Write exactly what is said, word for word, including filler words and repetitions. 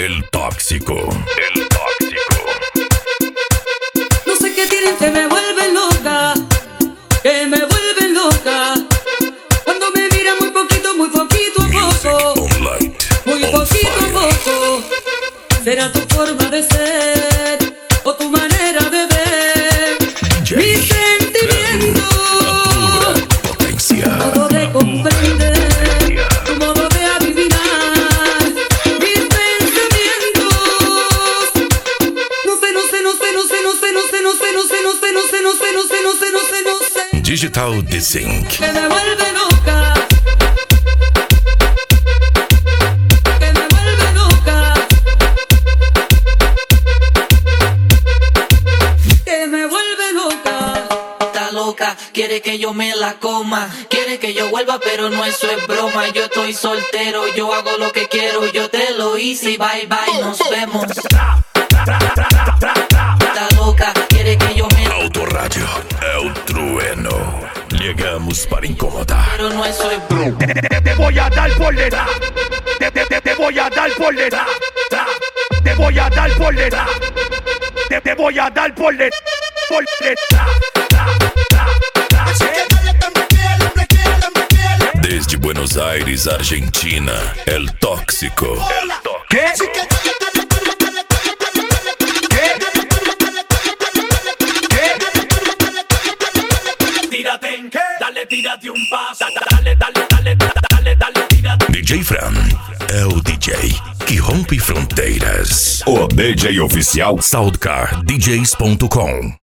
El tóxico. El tóxico. No sé qué tienen que me vuelven loca, que me vuelven loca. Cuando me miran muy poquito, muy poquito a poco, muy poquito a poco. Será tu forma de ser o tu manera de ver mis sentimientos, tu modo de comprender, tu modo de adivinar mis pensamientos. No sé, no sé, no sé, no sé, no sé, no sé, no sé, no sé, no sé, no sé, no sé, no sé, no sé, no sé, no sé. Digital Desync. Que me vuelve loca. Quiere que yo me la coma, quiere que yo vuelva, pero no, eso es broma. Yo estoy soltero, yo hago lo que quiero, yo te lo hice y bye bye, nos vemos. Está loca, quiere que yo me... Autorádio é o trueno. Llegamos para incomodar. Pero no, eso es broma. Te, te, te voy a dar por detrás. Te, te, te, te voy a dar por detrás. Te voy a dar por detrás. Te, te voy a dar por detrás. Por detrás. Desde Buenos Aires, Argentina, El Tóxico. El Tóxico. ¿Qué? ¿Qué? ¿Qué? Tírate, dale, tírate un paso. Dale, dale, dale, dale, dale, tírate. D J Fran é o D J que rompe fronteiras. O D J oficial Soundcar D Js ponto com